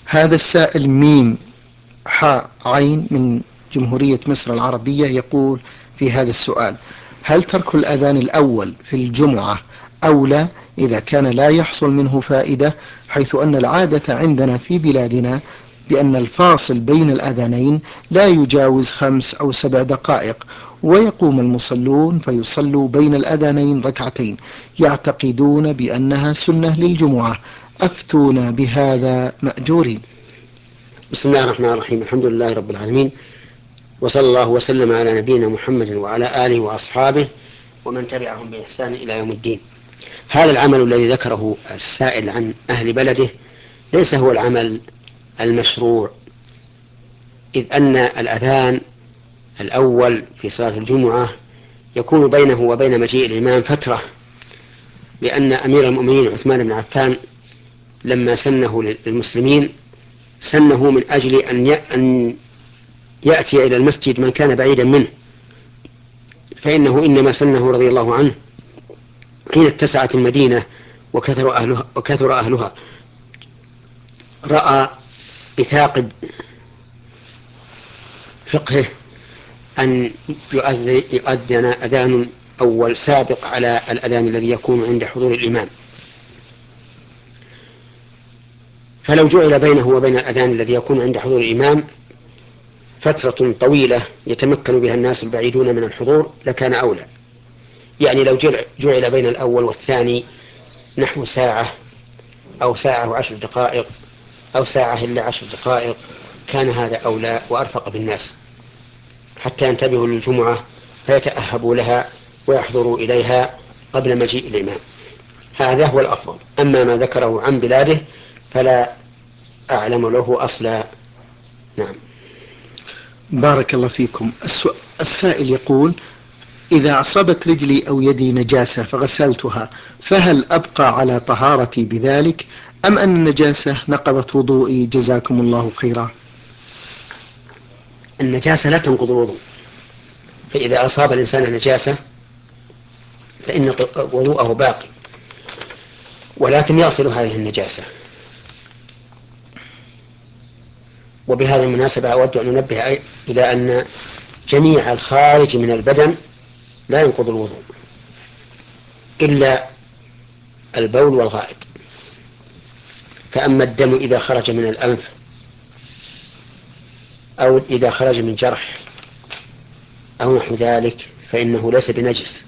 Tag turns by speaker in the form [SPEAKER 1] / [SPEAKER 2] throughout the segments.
[SPEAKER 1] هذا السائل ميم حاء عين من جمهورية مصر العربية يقول في هذا السؤال: هل ترك الأذان الأول في الجمعة أولى إذا كان لا يحصل منه فائدة، حيث أن العادة عندنا في بلادنا بأن الفاصل بين الأذانين لا يجاوز 5 أو 7 دقائق، ويقوم المصلون فيصلوا بين الأذانين ركعتين يعتقدون بأنها سنة للجمعة، أفتونا بهذا مأجورين.
[SPEAKER 2] بسم الله الرحمن الرحيم. الحمد لله رب العالمين، وصلى الله وسلم على نبينا محمد وعلى آله وأصحابه ومن تبعهم بإحسان إلى يوم الدين. هذا العمل الذي ذكره السائل عن أهل بلده ليس هو العمل المشروع، إذ أن الأذان الأول في صلاة الجمعة يكون بينه وبين مجيء الإمام فترة، لأن أمير المؤمنين عثمان بن عفان لما سنه للمسلمين سنه من أجل أن يأتي إلى المسجد من كان بعيدا منه، فإنه إنما سنه رضي الله عنه حين اتسعت المدينة وكثر أهلها، رأى بثاقب فقهه أن يؤذن أذان أول سابق على الأذان الذي يكون عند حضور الإمام، فلو جعل بينه وبين الأذان الذي يكون عند حضور الإمام فترة طويلة يتمكن بها الناس البعيدون من الحضور لكان أولى. يعني لو جعل بين الأول والثاني نحو ساعة أو ساعة وعشر دقائق أو ساعة إلا 10 دقائق كان هذا أولى وأرفق بالناس، حتى ينتبهوا للجمعة فيتأهبوا لها ويحضروا إليها قبل مجيء الإمام. هذا هو الأفضل. أما ما ذكره عن بلاده فلا أعلم له أصلا. نعم.
[SPEAKER 1] بارك الله فيكم. السائل يقول: إذا أصابت رجلي أو يدي نجاسة فغسلتها، فهل أبقى على طهارتي بذلك، أم أن النجاسة نقضت وضوئي؟ جزاكم الله خيرا.
[SPEAKER 2] النجاسة لا تنقض الوضوء، فإذا أصاب الإنسان نجاسة فإن وضوءه باقي، ولكن يصل هذه النجاسة. وبهذه المناسبة أود أن أنبه إلى أن جميع الخارج من البدن لا ينقض الوضوء إلا البول والغائط. فأما الدم إذا خرج من الأنف أو إذا خرج من جرح أو نحو ذلك فإنه ليس بنجس،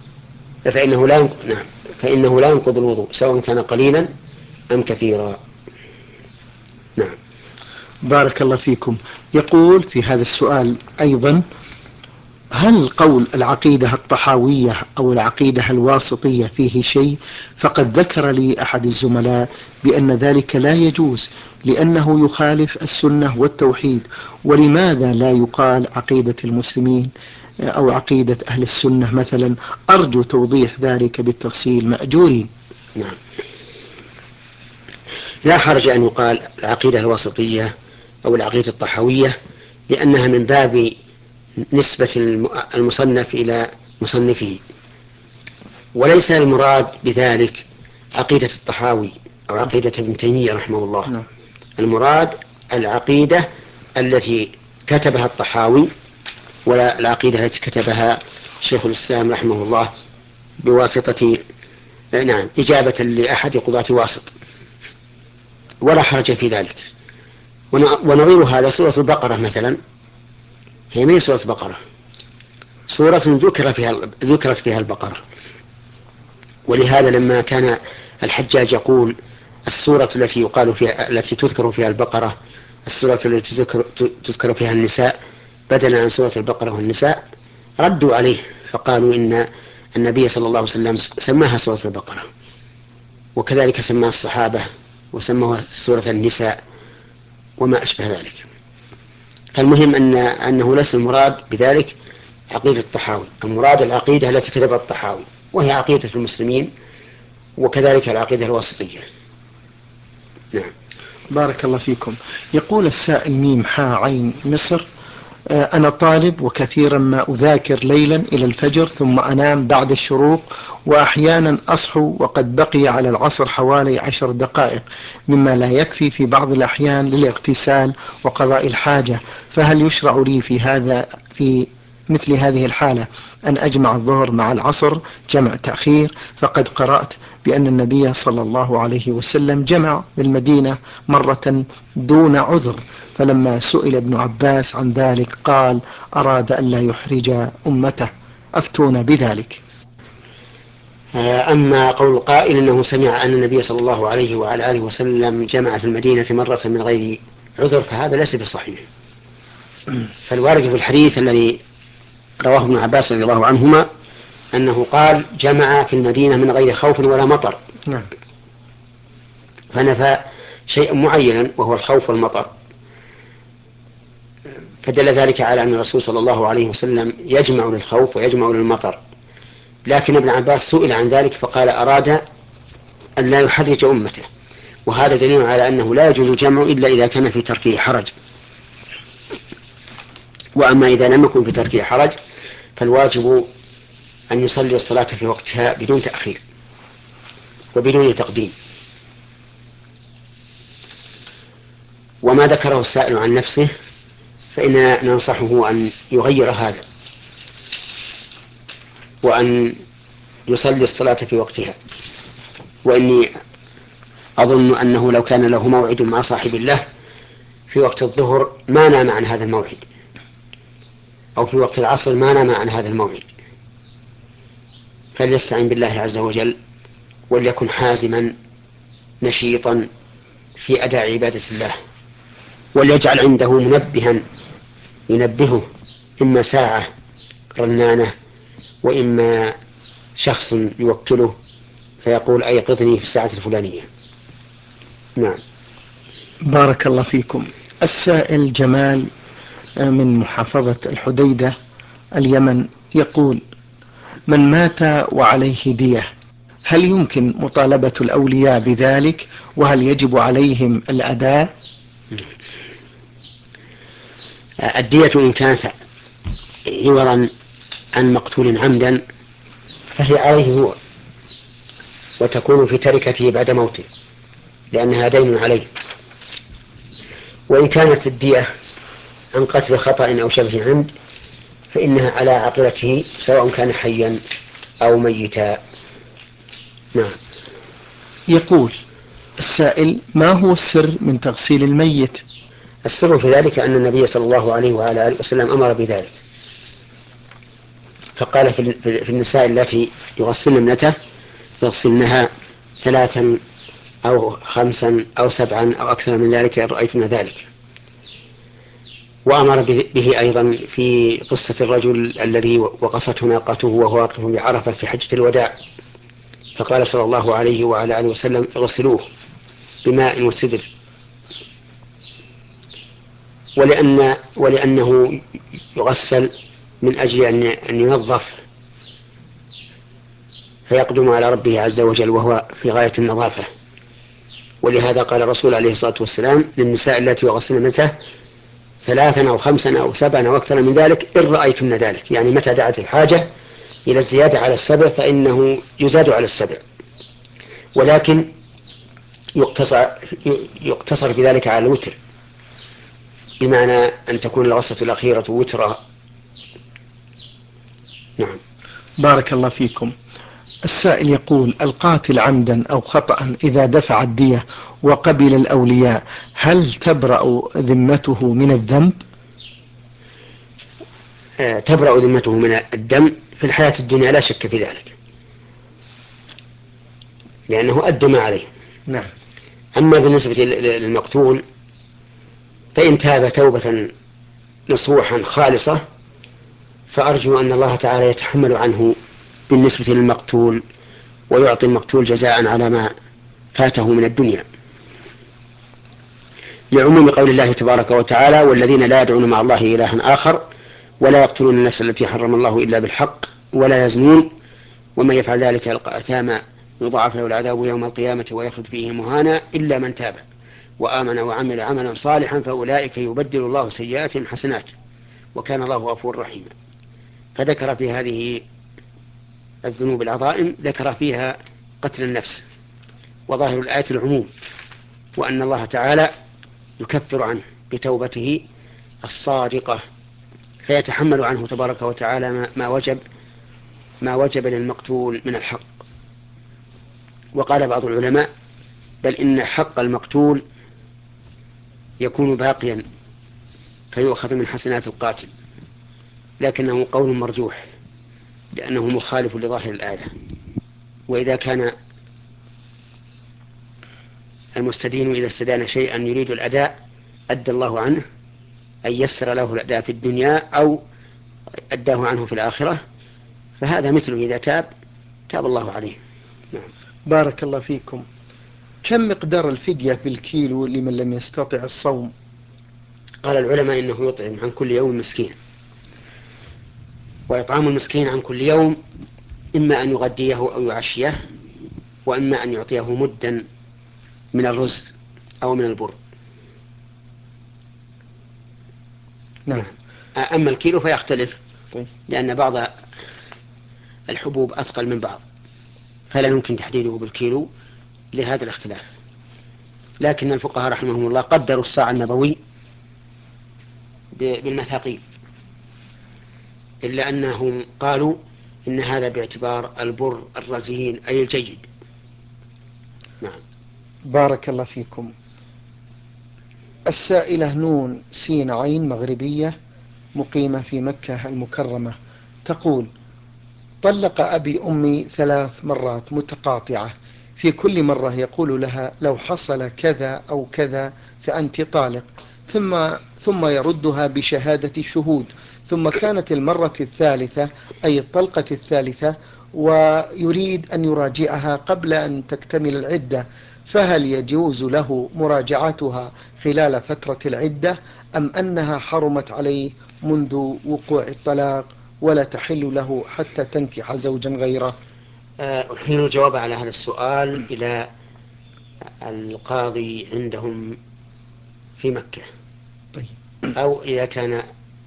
[SPEAKER 2] فإنه لا ينقض الوضوء سواء كان قليلا أم كثيرا. نعم.
[SPEAKER 1] بارك الله فيكم. يقول في هذا السؤال أيضا: هل قول العقيدة الطحاوية أو العقيدة الواسطية فيه شيء؟ فقد ذكر لي أحد الزملاء بأن ذلك لا يجوز لأنه يخالف السنة والتوحيد، ولماذا لا يقال عقيدة المسلمين أو عقيدة أهل السنة مثلا؟ أرجو توضيح ذلك بالتفصيل مأجورين.
[SPEAKER 2] نعم. لا حرج أن يقال العقيدة الواسطية أو العقيدة الطحاوية، لأنها من باب نسبة المصنف إلى مصنفه، وليس المراد بذلك عقيدة الطحاوي أو عقيدة ابن تيمية رحمه الله. المراد العقيدة التي كتبها الطحاوي، ولا العقيدة التي كتبها شيخ الإسلام رحمه الله بواسطة إجابة لأحد قضاة واسط، ولا حرج في ذلك. ونظير هذا سورة البقرة مثلا، هي من سورة البقرة، سورة ذكرت فيها البقرة، ولهذا لما كان الحجاج يقول السورة التي تذكر فيها البقرة السورة التي تذكر فيها النساء بدلا عن سورة البقرة والنساء، ردوا عليه فقالوا إن النبي صلى الله عليه وسلم سماها سورة البقرة، وكذلك سماها الصحابة وسموها سورة النساء وما أشبه ذلك. فالمهم أنه ليس المراد بذلك عقيدة الطحاوي، المراد العقيدة التي كتبها الطحاوي، وهي عقيدة المسلمين، وكذلك العقيدة الواسطية. نعم.
[SPEAKER 1] بارك الله فيكم. يقول السائل ميم حاء عين مصر: أنا طالب وكثيرا ما أذاكر ليلا إلى الفجر ثم أنام بعد الشروق، وأحيانا أصحو وقد بقي على العصر حوالي 10 دقائق، مما لا يكفي في بعض الأحيان للاغتسال وقضاء الحاجة. فهل يشرع لي في مثل هذه الحالة أن أجمع الظهر مع العصر جمع تأخير؟ فقد قرأت بأن النبي صلى الله عليه وسلم جمع بالمدينة مرة دون عذر، فلما سئل ابن عباس عن ذلك قال: أراد أن لا يحرج أمته، أفتون بذلك.
[SPEAKER 2] أما قول القائل أنه سمع أن النبي صلى الله عليه وعلى آله وسلم جمع في المدينة مرة من غير عذر فهذا ليس بصحيح. فالوارد في الحديث الذي رواه ابن عباس رضي الله عنهما أنه قال جمع في المدينة من غير خوف ولا مطر،
[SPEAKER 1] نعم.
[SPEAKER 2] فنفى شيئا معينا وهو الخوف والمطر، فدل ذلك على أن الرسول صلى الله عليه وسلم يجمع للخوف ويجمع للمطر. لكن ابن عباس سئل عن ذلك فقال أراد أن لا يحرج أمته، وهذا دليل على أنه لا يجوز الجمع إلا إذا كان في تركه حرج. وأما إذا لم يكن في تركه حرج فالواجب أن يصلي الصلاة في وقتها بدون تأخير وبدون تقديم. وما ذكره السائل عن نفسه فإننا ننصحه أن يغير هذا وأن يصلي الصلاة في وقتها. وإني أظن أنه لو كان له موعد مع صاحب الله في وقت الظهر ما نام عن هذا الموعد، أو في وقت العصر ما نام عن هذا الموعد، فليستعن بالله عز وجل وليكن حازما نشيطا في أداء عبادة الله، وليجعل عنده منبها ينبهه، إما ساعة رنانة وإما شخص يوكله فيقول أيقظني في الساعة الفلانية. نعم.
[SPEAKER 1] بارك الله فيكم. السائل جمال من محافظة الحديدة اليمن يقول: من مات وعليه دية، هل يمكن مطالبة الأولياء بذلك؟ وهل يجب عليهم الأداء؟
[SPEAKER 2] الدية إن كانت عوضا عن مقتول عمدا فهي عليه هو، وتكون في تركته بعد موته لأنها دين عليه. وإن كانت الدية عن قتل خطأ أو شبه عمد فإنها على عاقبته سواء كان حيا أو ميتا. نعم.
[SPEAKER 1] يقول السائل: ما هو السر من تغسيل الميت؟
[SPEAKER 2] السر في ذلك أن النبي صلى الله عليه وعلى آله وسلم أمر بذلك، فقال في النساء التي يغسلن ابنته يغسلنها 3 أو 5 أو 7 أو أكثر من ذلك إن رأيتن ذلك. وأمر به أيضا في قصة الرجل الذي وقصته ناقته وهو واقف بعرفة في حجة الوداع، فقال صلى الله عليه وعلى آله وسلم: اغسلوه بماء وسدر. ولأنه يغسل من أجل أن ينظف فيقدم على ربه عز وجل وهو في غاية النظافة. ولهذا قال الرسول عليه الصلاة والسلام للنساء التي يغسلن متى 3 أو 5 أو 7 أو أكثر من ذلك إن رأيتن ذلك، يعني متى دعت الحاجة إلى الزيادة على 7 فإنه يزاد على 7، ولكن يقتصر في ذلك على الوتر، بمعنى أن تكون الغسلة الأخيرة وترا. نعم.
[SPEAKER 1] بارك الله فيكم. السائل يقول: القاتل عمدا أو خطأ إذا دفع الدية وقبل الأولياء، هل تبرأ ذمته من الذنب؟
[SPEAKER 2] تبرأ ذمته من الدم في الحياة الدنيا لا شك في ذلك، لأنه أدى ما عليه.
[SPEAKER 1] نعم.
[SPEAKER 2] أما بالنسبة للمقتول فإن تاب توبة نصوحا خالصة فأرجو أن الله تعالى يتحمل عنه بالنسبة للمقتول ويعطي المقتول جزاء على ما فاته من الدنيا، لعموم قول الله تبارك وتعالى: والذين لا يدعون مع الله إلها آخر ولا يقتلون النفس التي حرم الله إلا بالحق ولا يزنون ومن يفعل ذلك يلقى أثاما يضاعف له العذاب يوم القيامة ويخلد فيه مهانا إلا من تاب وآمن وعمل عملا صالحا فأولئك يبدل الله سيئاتهم حسنات وكان الله غفور رحيما. فذكر في هذه الذنوب العظائم ذكر فيها قتل النفس، وظاهر الآية العموم، وأن الله تعالى يكفر عنه بتوبته الصادقة، فيتحمل عنه تبارك وتعالى ما وجب للمقتول من الحق. وقال بعض العلماء بل إن حق المقتول يكون باقيا فيؤخذ من حسنات القاتل، لكنه قول مرجوح لأنه مخالف لظاهر الآية. وإذا كان المستدين إذا استدان شيئا يريد الأداء أدى الله عنه، أن يسر له الأداء في الدنيا أو أداه عنه في الآخرة، فهذا مثله إذا تاب الله عليه. نعم.
[SPEAKER 1] بارك الله فيكم. كم مقدار الفدية بالكيلو لمن لم يستطع الصوم؟
[SPEAKER 2] قال العلماء إنه يطعم عن كل يوم مسكين، وإطعام المسكين عن كل يوم إما أن يغديه أو يعشيه، وإما أن يعطيه مدا من الرز أو من البر.
[SPEAKER 1] نعم.
[SPEAKER 2] نعم. أما الكيلو فيختلف،
[SPEAKER 1] طيب.
[SPEAKER 2] لأن بعض الحبوب أثقل من بعض، فلا يمكن تحديده بالكيلو لهذا الاختلاف. لكن الفقهاء رحمهم الله قدروا الصاع النبوي بالمثاقيل، إلا أنهم قالوا إن هذا باعتبار البر الرزين أي الجيد. نعم.
[SPEAKER 1] بارك الله فيكم. السائلة نون سين عين مغربية مقيمة في مكة المكرمة تقول: طلق أبي أمي 3 مرات متقاطعة، في كل مرة يقول لها لو حصل كذا أو كذا فأنت طالق، ثم يردها بشهادة شهود، ثم كانت المرة الثالثة أي الطلقة الثالثة ويريد أن يراجعها قبل أن تكتمل العدة، فهل يجوز له مراجعتها خلال فترة العدة أم أنها حرمت عليه منذ وقوع الطلاق ولا تحل له حتى تنكح زوجا غيره؟
[SPEAKER 2] أحيل الجواب على هذا السؤال إلى القاضي عندهم في مكة،
[SPEAKER 1] طيب.
[SPEAKER 2] أو إذا كان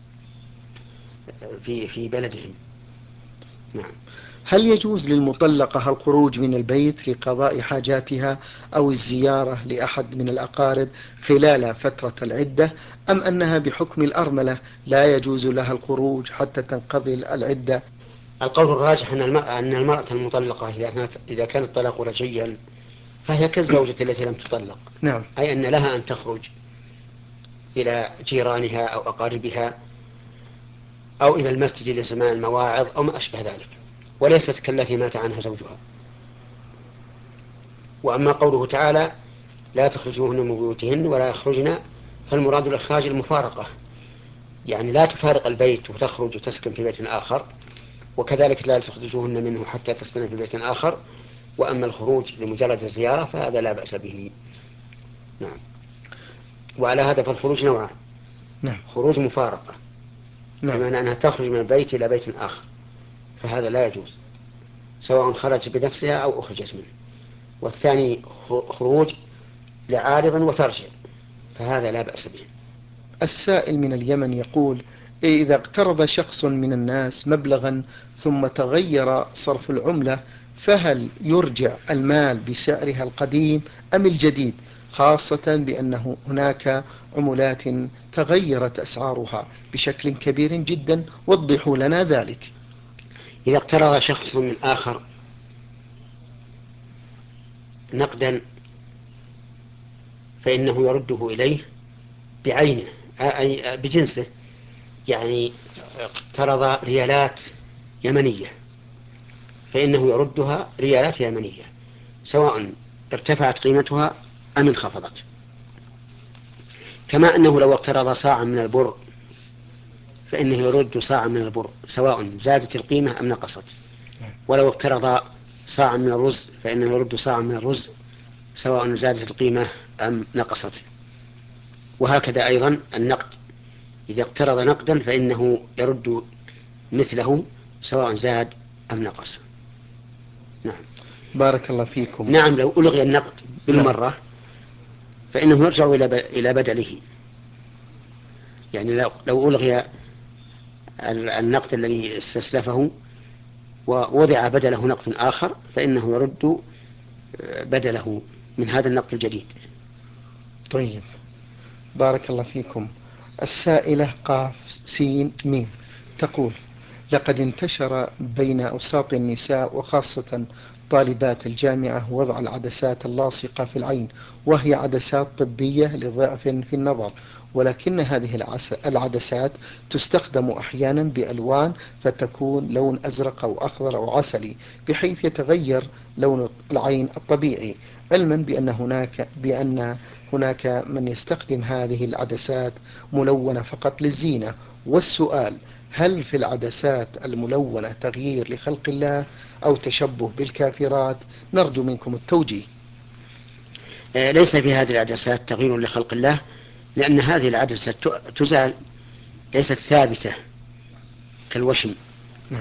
[SPEAKER 2] في بلدهم. نعم.
[SPEAKER 1] هل يجوز للمطلقة الخروج من البيت لقضاء حاجاتها أو الزيارة لأحد من الأقارب خلال فترة العدة، أم أنها بحكم الأرملة لا يجوز لها الخروج حتى تنقضي العدة؟
[SPEAKER 2] القول الراجح أن المرأة المطلقة إذا كان الطلاق رجعيا فهي كالزوجة التي لم تطلق،
[SPEAKER 1] نعم.
[SPEAKER 2] أي أن لها أن تخرج إلى جيرانها أو أقاربها أو إلى المسجد لسماع المواعظ أو ما أشبه ذلك، وليست كالتي مات عنها زوجها. وأما قوله تعالى لا تخرجوهن من بيوتهن ولا يخرجن، فالمراد الإخراج المفارقة، يعني لا تفارق البيت وتخرج وتسكن في بيت آخر، وكذلك لا تخرجوهن منه حتى تسكن في بيت آخر. وأما الخروج لمجرد الزيارة فهذا لا بأس به. نعم. وعلى هذا فالخروج نوعان:
[SPEAKER 1] نعم.
[SPEAKER 2] خروج مفارقة
[SPEAKER 1] نعم.
[SPEAKER 2] بمعنى أنها تخرج من البيت إلى بيت آخر، فهذا لا يجوز سواء خرجت بنفسها أو أخرجت منه. والثاني خروج لعارض وترجع، فهذا لا بأس به.
[SPEAKER 1] السائل من اليمن يقول: إذا اقترض شخص من الناس مبلغا ثم تغير صرف العملة، فهل يرجع المال بسعرها القديم أم الجديد، خاصة بأنه هناك عملات تغيرت أسعارها بشكل كبير جدا؟ وضحوا لنا ذلك.
[SPEAKER 2] إذا اقترض شخص من آخر نقدا فإنه يرده إليه بعينه أي بجنسه، يعني اقترض ريالات يمنية فإنه يردها ريالات يمنية سواء ارتفعت قيمتها أم انخفضت. كما أنه لو اقترض صاعا من البر فإنه يرد صاعا من البر سواء زادت القيمة أم نقصت، ولو اقترض صاعا من الرز فإنه يرد صاعا من الرز سواء زادت القيمة أم نقصت. وهكذا أيضا النقد، إذا اقترض نقدا فإنه يرد مثله سواء زاد أم نقص. نعم.
[SPEAKER 1] بارك الله فيكم.
[SPEAKER 2] نعم. لو ألغي النقد
[SPEAKER 1] نعم.
[SPEAKER 2] بالمرة فإنه يرجع إلى بدله، يعني لو ألغي النقد الذي استسلفه ووضع بدله نقد آخر فإنه يرد بدله من هذا النقد الجديد.
[SPEAKER 1] طيب، بارك الله فيكم. السائلة قاف سين ميم تقول: لقد انتشر بين أوساط النساء وخاصة طالبات الجامعة وضع العدسات اللاصقة في العين، وهي عدسات طبية لضعف في النظر، ولكن هذه العدسات تستخدم أحيانا بألوان فتكون لون أزرق أو أخضر أو عسلي، بحيث يتغير لون العين الطبيعي، علما بأن هناك من يستخدم هذه العدسات ملونة فقط للزينة. والسؤال: هل في العدسات الملونة تغيير لخلق الله أو تشبه بالكافرات؟ نرجو منكم التوجيه.
[SPEAKER 2] ليس في هذه العدسات تغيير لخلق الله، لأن هذه العدسة تزال، ليست ثابتة كالوشم،
[SPEAKER 1] نعم.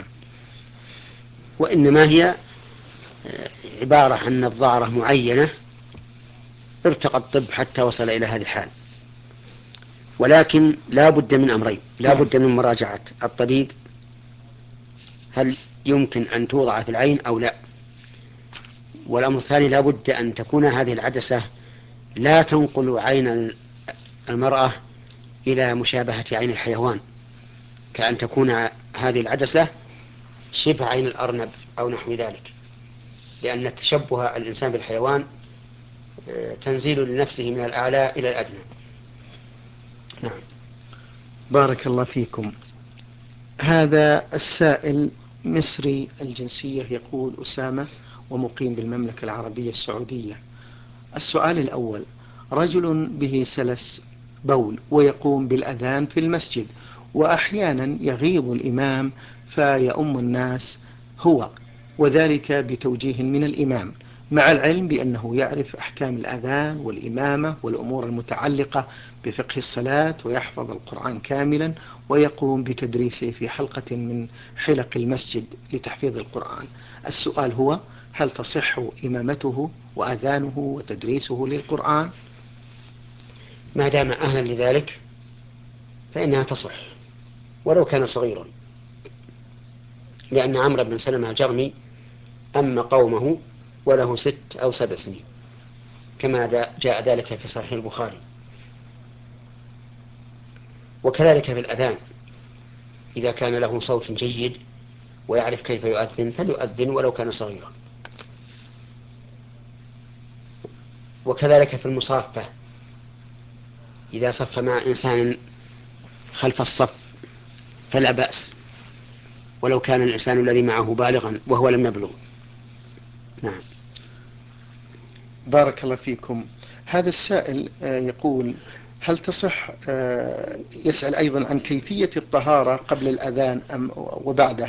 [SPEAKER 2] وإنما هي عبارة عن نظارة معينة ارتقى الطب حتى وصل إلى هذه الحال. ولكن لا بد من أمرين: لا
[SPEAKER 1] نعم.
[SPEAKER 2] بد من مراجعة الطبيب هل يمكن أن توضع في العين أو لا. والأمر الثاني: لا بد أن تكون هذه العدسة لا تنقل عين المرأة إلى مشابهة عين الحيوان، كأن تكون هذه العدسة شبه عين الأرنب أو نحو ذلك، لأن تشبه الإنسان بالحيوان تنزيل لنفسه من الأعلى إلى الأدنى. نعم.
[SPEAKER 1] بارك الله فيكم. هذا السائل مصري الجنسية، يقول: أسامة، ومقيم بالمملكة العربية السعودية. السؤال الأول: رجل به سلس بول ويقوم بالأذان في المسجد، وأحيانا يغيب الإمام فيؤم الناس هو، وذلك بتوجيه من الإمام، مع العلم بأنه يعرف أحكام الأذان والإمامة والأمور المتعلقة بفقه الصلاة، ويحفظ القرآن كاملا، ويقوم بتدريسه في حلقة من حلق المسجد لتحفيظ القرآن. السؤال هو: هل تصح إمامته وأذانه وتدريسه للقرآن؟
[SPEAKER 2] ما دام أهلا لذلك فإنها تصح ولو كان صغيرا، لأن عمرو بن سلمة الجرمي أما قومه وله 6 أو 7 سنين، كما جاء ذلك في صحيح البخاري. وكذلك في الأذان، إذا كان له صوت جيد ويعرف كيف يؤذن فليؤذن ولو كان صغيرا. وكذلك في المصافة، إذا صف مع إنسان خلف الصف فلا بأس، ولو كان الإنسان الذي معه بالغا وهو لم يبلغ. نعم.
[SPEAKER 1] بارك الله فيكم. هذا السائل يقول: هل تصح يسأل أيضا عن كيفية الطهارة قبل الأذان أم وبعده؟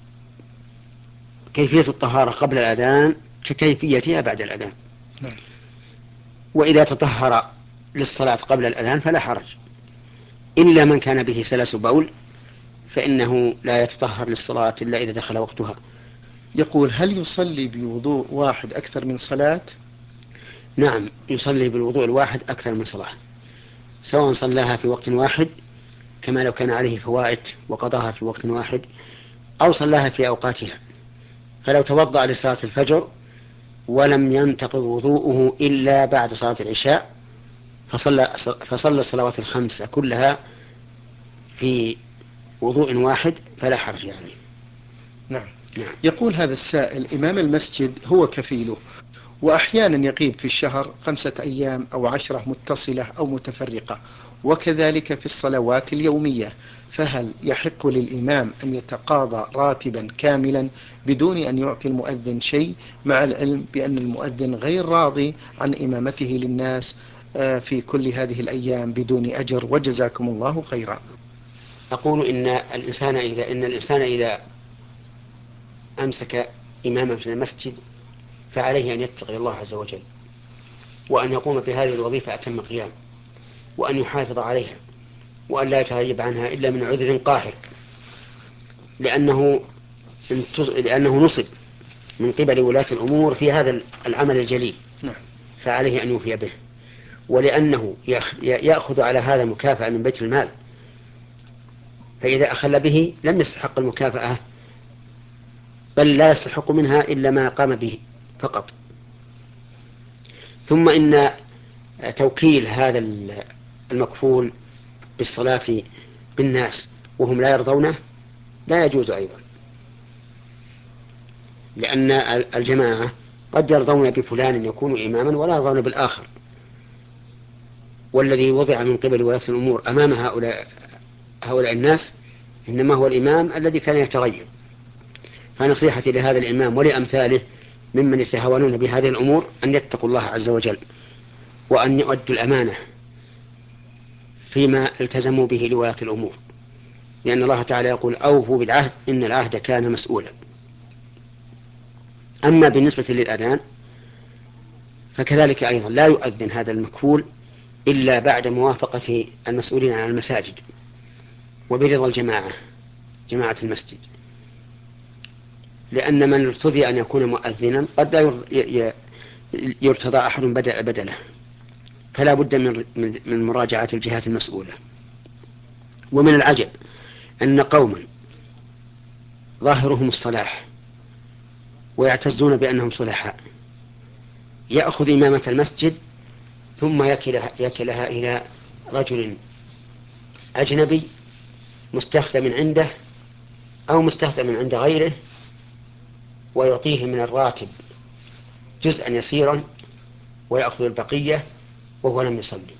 [SPEAKER 2] كيفية الطهارة قبل الأذان ككيفيتها بعد الأذان،
[SPEAKER 1] نعم.
[SPEAKER 2] وإذا تطهر للصلاة قبل الأذان فلا حرج، إلا من كان به سلس بول فإنه لا يتطهر للصلاة إلا إذا دخل وقتها.
[SPEAKER 1] يقول: هل يصلي بوضوء واحد أكثر من صلاة؟
[SPEAKER 2] نعم، يصلي بالوضوء الواحد أكثر من صلاة، سواء صلاها في وقت واحد كما لو كان عليه فوائت وقضاها في وقت واحد، أو صلاها في أوقاتها. فلو توضأ لصلاة الفجر ولم ينتقض وضوءه إلا بعد صلاة العشاء فصلى الصلوات الخمسة كلها في وضوء واحد فلا حرج عليه.
[SPEAKER 1] نعم.
[SPEAKER 2] نعم.
[SPEAKER 1] يقول هذا السائل: إمام المسجد هو كفيله، وأحيانا يغيب في الشهر 5 أيام أو 10 متصلة أو متفرقة، وكذلك في الصلوات اليومية، فهل يحق للإمام أن يتقاضى راتبا كاملا بدون أن يعطي المؤذن شيء، مع العلم بأن المؤذن غير راضي عن إمامته للناس في كل هذه الأيام بدون أجر؟ وجزاكم الله خيرا.
[SPEAKER 2] أقول إن الإنسان إذا أمسك إماما في المسجد فعليه أن يتقي الله عز وجل، وأن يقوم بهذه الوظيفة أتم قيام، وأن يحافظ عليها، وأن لا يتغيب عنها إلا من عذر قاهر، لأنه نصب من قبل ولاة الأمور في هذا العمل الجليل،
[SPEAKER 1] نعم.
[SPEAKER 2] فعليه أن يوفي به. ولأنه يأخذ على هذا مكافأة من بيت المال فإذا أخل به لم يستحق المكافأة، بل لا يستحق منها إلا ما قام به فقط. ثم إن توكيل هذا المكفول بالصلاة بالناس وهم لا يرضونه لا يجوز أيضا، لأن الجماعة قد يرضون بفلان يكون إماما ولا يرضون بالآخر، والذي وضع من قبل ولاة الأمور أمام هؤلاء الناس إنما هو الإمام الذي كان يتغير. فنصيحتي لهذا الإمام ولأمثاله ممن يتهاونون بهذه الأمور أن يتقوا الله عز وجل، وأن يؤدوا الأمانة فيما التزموا به لولاة الأمور، لأن الله تعالى يقول أوفوا بالعهد إن العهد كان مسؤولا. أما بالنسبة للأذان فكذلك أيضا لا يؤذن هذا المكفول إلا بعد موافقة المسؤولين عن المساجد وبرضا جماعة المسجد، لأن من ارتضي أن يكون مؤذنا قد لا يرتضى أحد بدله، فلا بد من مراجعة الجهات المسؤولة. ومن العجب أن قوما ظاهرهم الصلاح ويعتزون بأنهم صلحاء يأخذ إمامة المسجد ثم يكلها إلى رجل أجنبي مستخدم عنده أو مستخدم عند غيره، ويعطيه من الراتب جزءا يسيرا ويأخذ البقية وهو لم يصلي.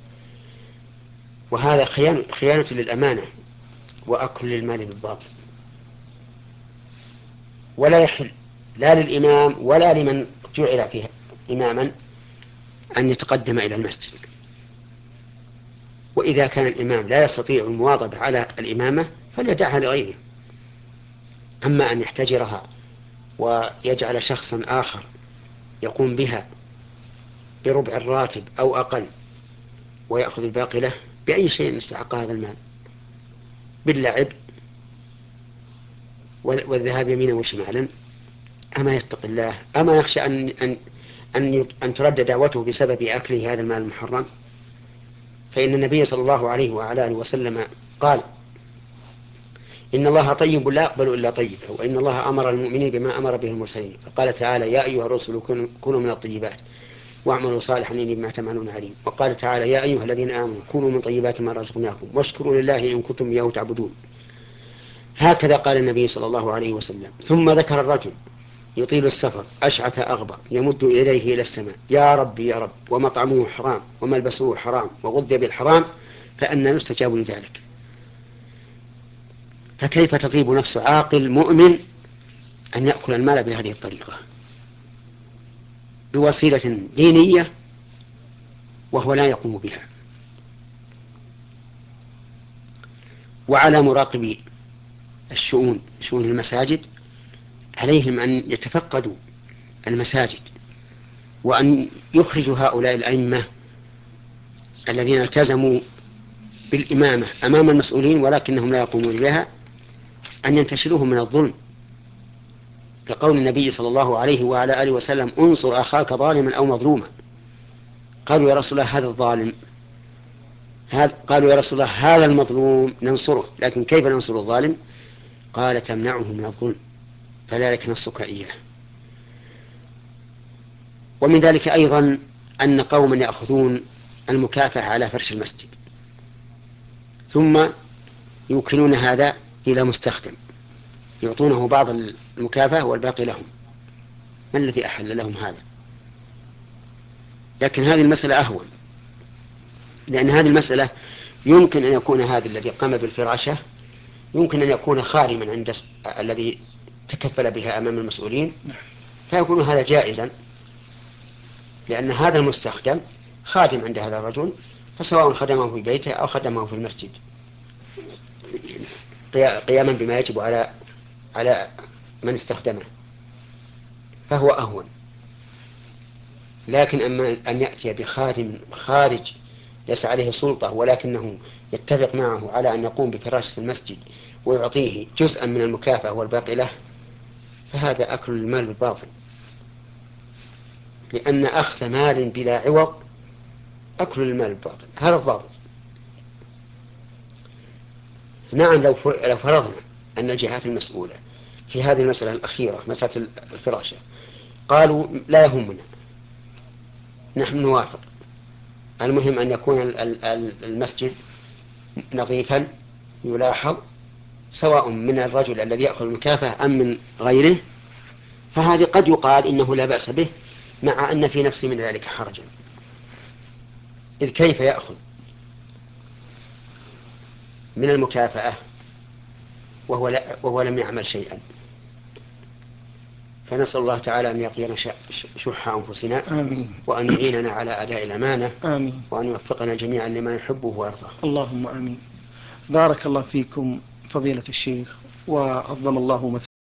[SPEAKER 2] وهذا خيانة للأمانة وأكل للمال بالباطل، ولا يحل لا للإمام ولا لمن جعل فيه إماما أن يتقدم إلى المسجد. وإذا كان الإمام لا يستطيع المواظبة على الإمامة فليدعها لغيره. أما أن يحتجرها ويجعل شخصا آخر يقوم بها بربع الراتب أو أقل ويأخذ الباقي له، بأي شيء استحق هذا المال؟ باللعب والذهاب يمينا وشمالا. أما يتق الله؟ أما يخشى أن ترد دعوته بسبب أكله هذا المال المحرم؟ فإن النبي صلى الله عليه وعلى آله وسلم قال إن الله طيب لا يقبل إلا طيبا، وإن الله أمر المؤمنين بما أمر به المرسلين، فقال تعالى يا أيها الرسل كونوا من الطيبات واعملوا صالحا إني بما تعملون عليم. وقال تعالى يا أيها الذين آمنوا كونوا من طيبات ما رزقناكم واشكروا لله إن كنتم إياه تعبدون. هكذا قال النبي صلى الله عليه وسلم. ثم ذكر الرجل يطيل السفر أشعث أغبر يمد إليه إلى السماء يا رب يا رب ومطعمه حرام وملبسه حرام وغذي بالحرام فأنى يستجاب لذلك. فكيف تطيب نفس عاقل مؤمن أن يأكل المال بهذه الطريقة بوسيلة دينية وهو لا يقوم بها؟ وعلى مراقبي شؤون المساجد عليهم أن يتفقدوا المساجد وأن يخرجوا هؤلاء الأئمة الذين التزموا بالإمامة أمام المسؤولين ولكنهم لا يقومون بها، أن ينتشلوهم من الظلم، لقول النبي صلى الله عليه وعلى آله وسلم انصر أخاك ظالما أو مظلوما. قالوا يا رسول الله هذا الظالم قالوا يا رسول الله هذا المظلوم ننصره، لكن كيف ننصر الظالم؟ قال تمنعه من الظلم فذلك نصك إياه. ومن ذلك أيضا أن قوما يأخذون المكافأة على فرش المسجد ثم يوكلون هذا إلى مستخدم يعطونه بعض المكافأة والباقي لهم. ما الذي أحل لهم هذا؟ لكن هذه المسألة أهون، لأن هذه المسألة يمكن أن يكون هذا الذي قام بالفراشة يمكن أن يكون خارما عند الذي تكفل بها أمام المسؤولين، فيكون هذا جائزا، لأن هذا المستخدم خادم عند هذا الرجل، فسواء خدمه في بيته أو خدمه في المسجد قياما بما يجب على من استخدمه فهو أهون. لكن أما أن يأتي بخادم خارج ليس عليه سلطة ولكنه يتفق معه على أن يقوم بفراشة المسجد ويعطيه جزءا من المكافأة والباقي له، فهذا أكل المال بالباطل، لأن أخذ مال بلا عوض أكل المال بالباطل، هذا الضابط. نعم، لو فرضنا أن الجهات المسؤولة في هذه المسألة الأخيرة، مسألة الفراشة، قالوا لا يهمنا، نحن نوافق، المهم أن يكون المسجد نظيفا يلاحظ، سواء من الرجل الذي يأخذ المكافأة أم من غيره، فهذه قد يقال إنه لا بأس به، مع أن في نفسي من ذلك حرجا، إذ كيف يأخذ من المكافأة وهو لم يعمل شيئا؟ فنسأل الله تعالى أن يقينا شح أنفسنا،
[SPEAKER 1] آمين.
[SPEAKER 2] وأن يعيننا على أداء الأمانة،
[SPEAKER 1] آمين.
[SPEAKER 2] وأن يوفقنا جميعا لما يحبه ويرضاه.
[SPEAKER 1] اللهم آمين. بارك الله فيكم فضيلة الشيخ، وعظم الله مثوبة